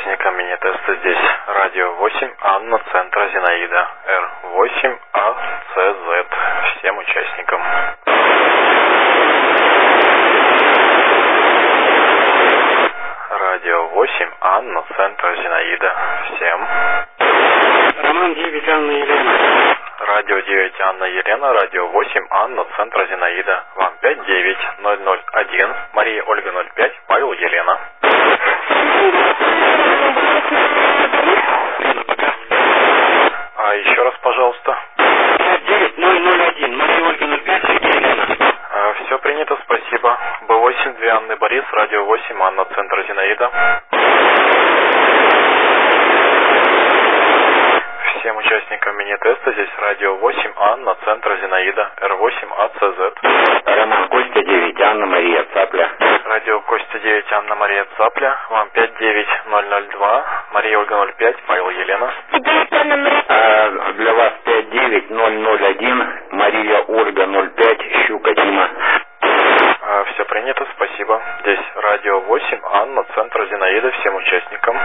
участникам мини-теста здесь радио 8, Анна, центра Зинаида, R8ACZ, всем участникам. Радио 8, Анна, центра Зинаида, всем. Роман 9, Анна Елена. Радио 9, Анна Елена, радио 8, Анна, центра Зинаида, вам 59001, Мария Ольга 05, Павел Елена. А еще раз, пожалуйста. 59001, Мария Ольга 05, Елена. Все принято, спасибо. Б8, 2 Анны Борис, радио 8, Анна, центра Зинаида. Всем участникам мини-теста здесь радио 8, Анна, центра Зинаида, R8ACZ. Роман Костя 9, Анна Мария Цапля. Радио Костя 9, Анна Мария Цапля, вам 59002, Мария Ольга 05, Павел Елена. Для вас 59001, Мария Ольга 05, Щука Дима. Все принято, спасибо. Здесь радио 8, Анна, центра Зинаида, всем участникам.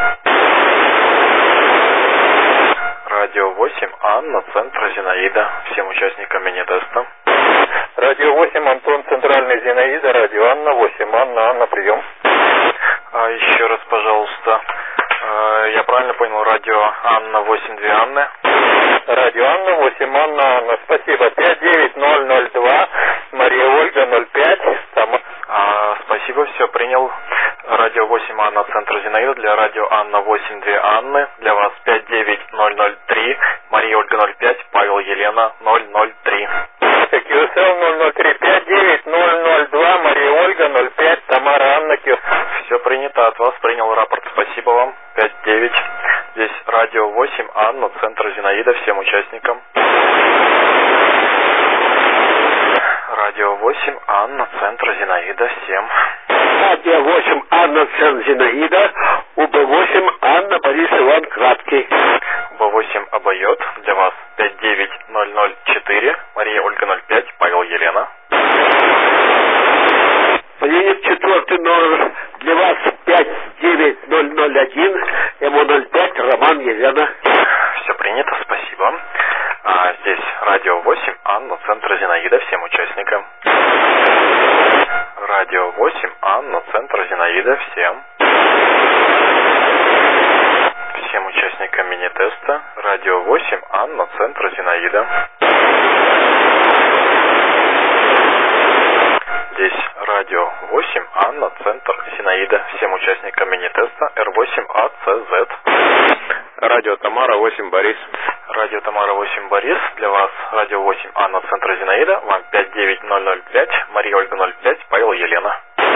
Радио 8, Анна, центра Зинаида, всем участникам мини-теста. Радио 8, Антон, центральный Зинаида, радио Анна 8, Анна, прием. Еще раз, пожалуйста, я правильно понял, радио Анна 8, 2 Анны? Радио Анна 8, Анна, спасибо, 59002, Мария Ольга 05, спасибо, все, принял. Радио 8, Анна, центр Зинаида, для радио Анна 8, 2 Анны, для вас 59003, Мария Ольга 05, Павел Елена 003. QSL 003, 59002, Мария Ольга 05, Тамара Анна Q. Все принято, от вас принял рапорт, спасибо вам, 59. Здесь радио 8, Анна, центр Зинаида, всем участникам. Радио 8, Анна, центр Зинаида, всем. Радио 8, Анна, центр Зинаида, УБ8, Анна, Борис Иван Краткий. УБ8 обоет, для вас 59004, Мария Ольга 05, Павел Елена. Принят четвертый номер, для вас 59001, МО05, Роман Елена. Все принято, спасибо. Здесь радио 8, Анна, центр Зинаида, всем участникам. Радио 8, Анна, центр Зинаида, всем. Всем участникам мини-теста. Радио 8, Анна, центр Зинаида. Здесь радио 8, Анна, центр Зинаида, всем участникам мини-теста, R8ACZ. Радио Тамара 8, Борис. Радио Тамара 8, Борис, для вас радио 8, Анна, центр Зинаида, вам 59005, Мария Ольга 05, Павел Елена.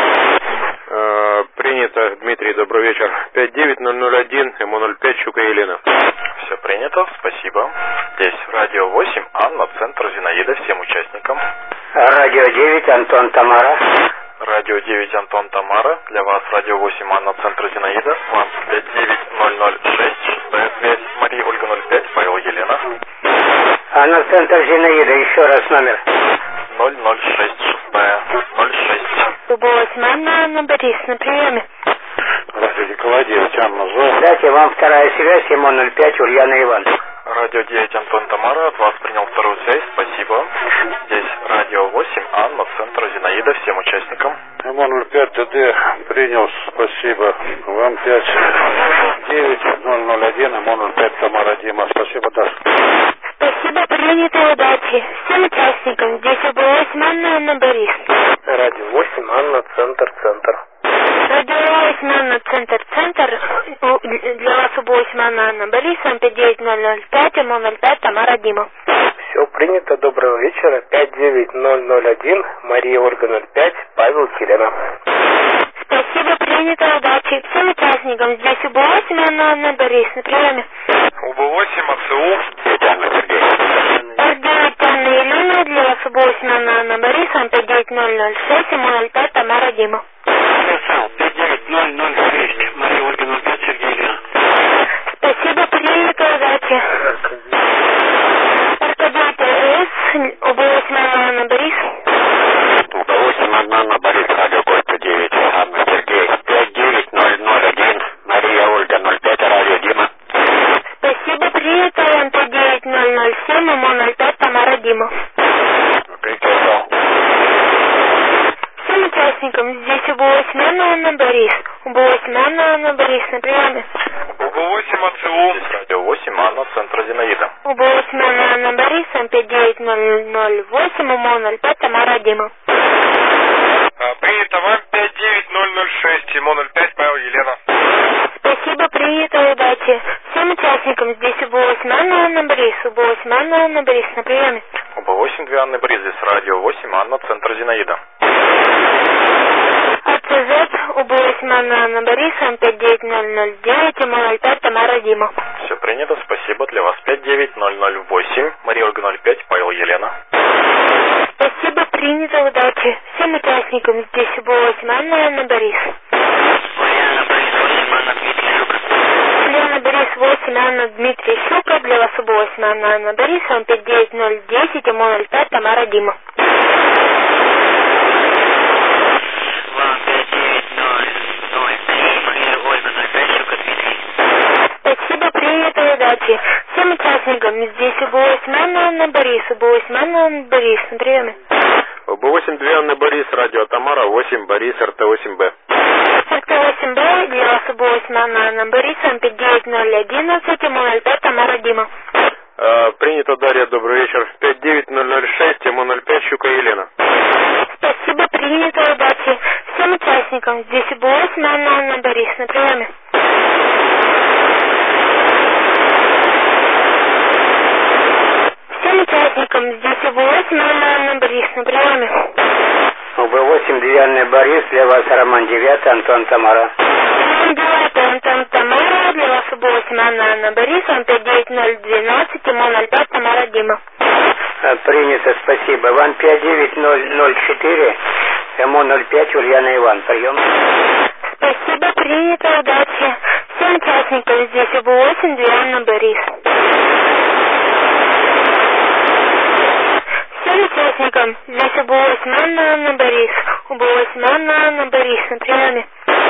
Принято, Дмитрий, добрый вечер. 59001, МО05, Щука Елена. Все принято, спасибо. Здесь радио 8, Анна, центр Зинаида, всем участникам. Радио 9, Антон, Тамара. Радио 9, Антон, Тамара, для вас радио 8, Анна, центр Зинаида, вам 59006, 6 связь, Мария Ольга 05, Павел Елена. Анна, центр Зинаида, еще раз номер. 006, 06. УБ8, Анна Борис, на приеме. Радио Николай 9, Анна Зо. Дайте вам вторая связь, МО05, Ульяна Иван. Радио 9, Антон, Тамара, от вас принял вторую связь, спасибо. Здесь радио 8, Анна, центр Зинаида, всем участникам. МО05, ТД, принял, спасибо. Вам 59001, МО05, Тамара Дима, спасибо, да. Спасибо, принято, удачи. Всем участникам. Здесь УБ8, Анна Борис. Радио 8, Анна, центр. Радио 8, Анна, центр. Для вас УБ8, Анна Борис, 59005, МО05, Тамара Дима. Все принято, доброго вечера. 59001, Мария Ольга 05, Павел Елена. Спасибо, принято, удачи. Всем участникам. Здесь УБ8, Анна Борис, на приеме. УБ8, АЦУ. R9, Анна Елена, для вас УБ8, Анна Борис, 59006, МО05, Тамара Дима. 59006, Мария Ольга 05, Сергей Елена. Спасибо, принято, удачи. РК9ТС, УБ8, Анна Борис. УБ8, Анна Борис, радио Костя 9, Анна Сергей, 59001, Мария Ольга 05. участникам. Здесь УБ-8 Анна Борис. УБ-8 Анна Борис на приеме. УБ-8 АЦУ. Здесь радио 8 Анна, центр Зинаида. УБ-8 Анна Борис, 59008, УМО 05, Тамара Дима. Принято вам 59006, ИМО 05, Павел Елена. Спасибо, принято, удачи. Всем участникам. Здесь УБ-8 Анна Борис. УБ-8 Анна Борис на приеме. УБ-8 2 Анны Борис, здесь радио 8 Анна, центр Зинаида. АЦЗ, УБ-8 Анна Борис, 59009, ИМО 05, Тамара Дима. Все принято, спасибо. Для вас 59008, Мария Ольга 05, Павел Елена. Спасибо, принято, удачи. Всем участникам. Здесь УБ-8 Анна Борис. Лена Борис 8, Анна Дмитрий Щука. Для вас УБ-8 Анна Борис, 59010, ИМО 05, Тамара Дима. Спасибо, принято, удачи. Всем участникам. Здесь УБ-8 Анна Борис. УБ-8 Анна Борис на приеме. УБ-8 2 Анны Борис, радио Тамара 8 Борис, РТ-8Б. РТ-8Б, для вас УБ-8 Анна Борис, 59011, ИМО 05, Тамара Дима. Принято, Дарья, добрый вечер. 59006, ИМО 05, Щука Елена. Спасибо, принято, удачи. Всем участникам. Здесь УБ-8 Анна Борис на приеме. Всем участникам. Здесь УБ-8 Анна Борис на приеме. УБ-8 2 Анны Борис, для вас Роман 9, Антон Тамара. Роман 9, Антон Тамара, для вас УБ-8 Анна Борис, 59012, ИМО 05, Тамара Дима. Принято, спасибо. Вам 59004, ИМО 05, Ульяна Иван. Прием. Спасибо, принято, удачи. Всем участникам. Здесь УБ-8 2 Анна Борис. Всем участникам. Здесь УБ-8 Анна Борис. УБ-8 Анна Борис на приеме.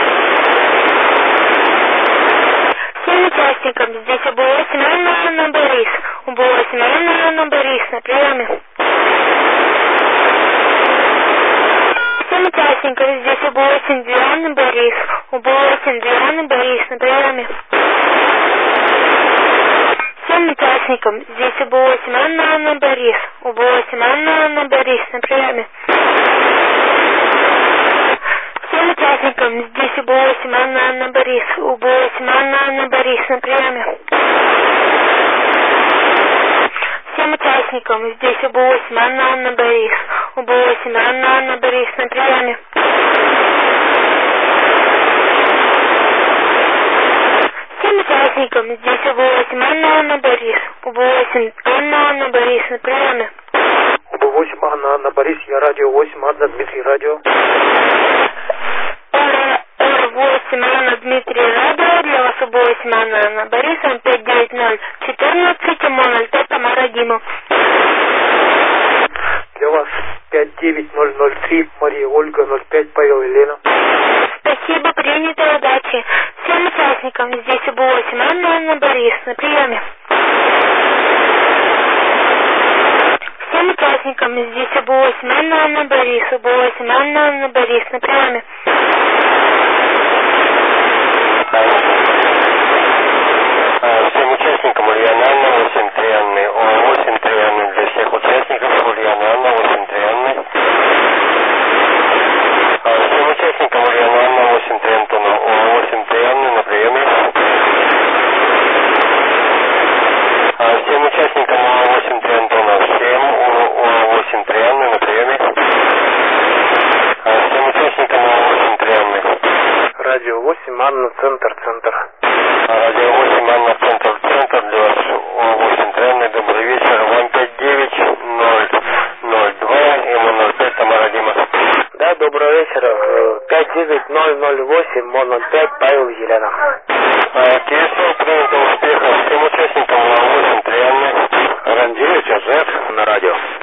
Всем участникам. Здесь УБ-8 Анна Борис. УБ-8 Анна Борис на приеме. Всем участникам. Здесь УБ-8 2 Анна Борис. УБ-8 2 Анна Борис на приеме. Всем участникам. Здесь УБ-8 Анна Борис. УБ-8 Анна Борис на приеме. Всем участникам. Здесь УБ-8 Анна Борис. УБ-8 Анна Борис на приеме. Всем участникам. Здесь УБ-8 Анна Борис. УБ-8 Анна Борис на приеме. Всем участникам. Здесь УБ-8 Анна Борис. УБ-8 Анна Борис на приеме. УБ-8 Анна Борис, я радио 8, Анна Дмитрий радио. Р8 Анна Дмитрий радио, для вас УБ-8 Анна Борис, 59014, ИМО 05, Тамара Дима. Для вас 59003, Мария Ольга 05, Павел Елена. Спасибо, принято, удачи. Всем участникам. Здесь УБ-8 Анна Борис на приеме. Всем участникам. Здесь УБ-8 Анна Борис. УБ-8 Анна Борис на приеме. Всем участникам Ульяна Анна 8-3 Анны, ОА-8-3 Анны для всех участников, Ульяна Анна 8-3 Анны. Всем участникам Ульяна Анна 8-3 Антона, ОА-8-3 Анны на приеме. Всем участникам ОА-8-3 Антона, всем ОА-8-3 Анны на приеме. Всем участникам ОА-8-3 Анны. Радио 8, Анна, центр. Радио 8, Анна, центр для вас, ОА-8-3 Анны, добрый вечер, вам 59002, ИМО 05, Тамара Дима. Да, доброго вечера. 59008, МО 05, Павел Елена. Киевский, принято, успехов всем участникам ОА-8-3 Анны. Ран 9, АЗ на радио.